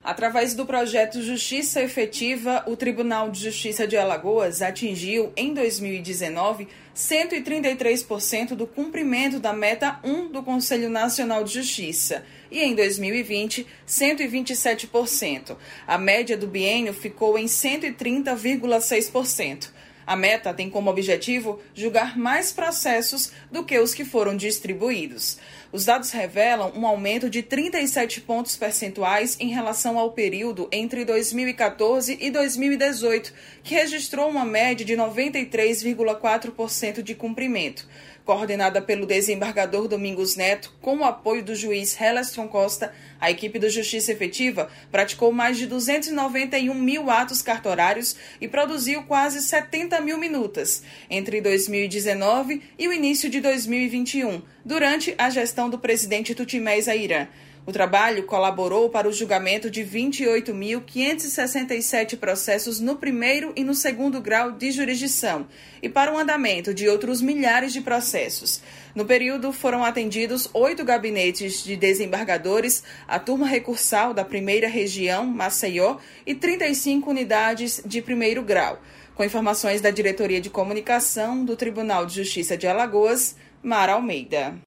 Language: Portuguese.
Através do projeto Justiça Efetiva, o Tribunal de Justiça de Alagoas atingiu, em 2019, 133% do cumprimento da meta 1 do Conselho Nacional de Justiça e, em 2020, 127%. A média do biênio ficou em 130,6%. A meta tem como objetivo julgar mais processos do que os que foram distribuídos. Os dados revelam um aumento de 37 pontos percentuais em relação ao período entre 2014 e 2018, que registrou uma média de 93,4% de cumprimento. Coordenada pelo desembargador Domingos Neto, com o apoio do juiz Helestron Costa, a equipe do Justiça Efetiva praticou mais de 291 mil atos cartorários e produziu quase 70 mil minutas entre 2019 e o início de 2021, durante a gestão do presidente Tutimé Zairan. O trabalho colaborou para o julgamento de 28.567 processos no primeiro e no segundo grau de jurisdição e para o andamento de outros milhares de processos. No período, foram atendidos 8 gabinetes de desembargadores, a turma recursal da primeira região, Maceió, e 35 unidades de primeiro grau. Com informações da Diretoria de Comunicação do Tribunal de Justiça de Alagoas, Mara Almeida.